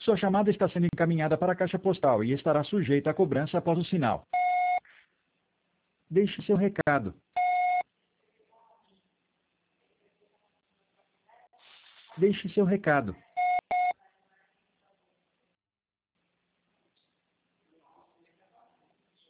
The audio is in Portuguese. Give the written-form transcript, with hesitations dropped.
Sua chamada está sendo encaminhada para a caixa postal e estará sujeita a cobrança após o sinal. Deixe seu recado. Deixe seu recado.